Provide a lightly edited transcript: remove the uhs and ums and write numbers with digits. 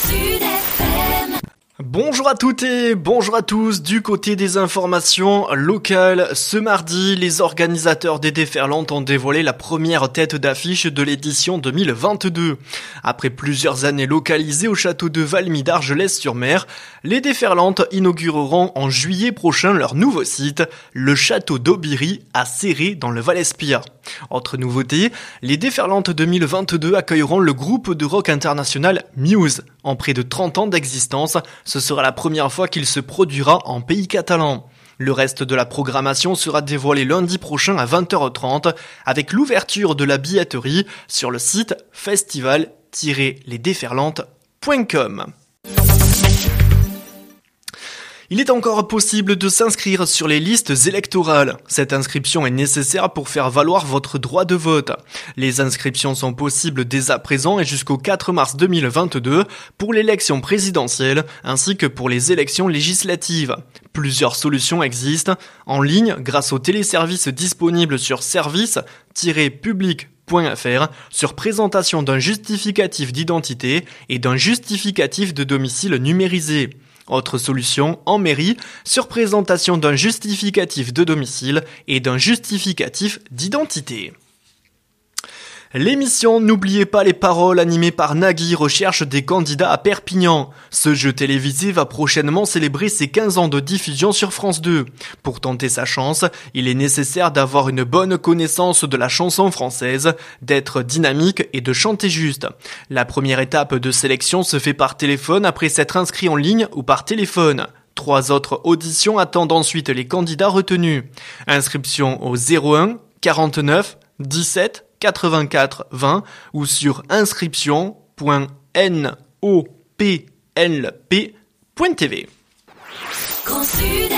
Bonjour à toutes et bonjour à tous. Du côté des informations locales, ce mardi, les organisateurs des Déferlantes ont dévoilé la première tête d'affiche de l'édition 2022. Après plusieurs années localisées au château de Valmy d'Argelès-sur-Mer, les Déferlantes inaugureront en juillet prochain leur nouveau site, le château d'Aubiry à Céré dans le Val-Espire. Autre nouveauté, les Déferlantes 2022 accueilleront le groupe de rock international Muse. En près de 30 ans d'existence, ce sera la première fois qu'il se produira en pays catalan. Le reste de la programmation sera dévoilé lundi prochain à 20h30 avec l'ouverture de la billetterie sur le site festival-lesdeferlantes.com. Il est encore possible de s'inscrire sur les listes électorales. Cette inscription est nécessaire pour faire valoir votre droit de vote. Les inscriptions sont possibles dès à présent et jusqu'au 4 mars 2022 pour l'élection présidentielle ainsi que pour les élections législatives. Plusieurs solutions existent en ligne grâce aux téléservices disponibles sur service-public.fr sur présentation d'un justificatif d'identité et d'un justificatif de domicile numérisé. Autre solution, en mairie, sur présentation d'un justificatif de domicile et d'un justificatif d'identité. L'émission N'oubliez pas les paroles animée par Nagui recherche des candidats à Perpignan. Ce jeu télévisé va prochainement célébrer ses 15 ans de diffusion sur France 2. Pour tenter sa chance, il est nécessaire d'avoir une bonne connaissance de la chanson française, d'être dynamique et de chanter juste. La première étape de sélection se fait par téléphone après s'être inscrit en ligne ou par téléphone. 3 autres auditions attendent ensuite les candidats retenus. Inscription au 01 49 17 84 20 ou sur inscription.noplp.tv.